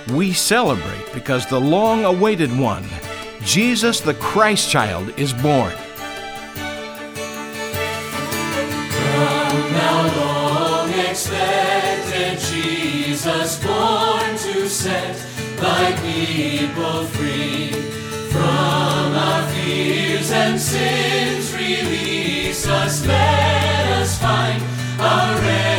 We celebrate because the long-awaited one, Jesus the Christ child, is born. Come now, long expected Jesus, born to set thy people free. From our fears and sins release us, let us find our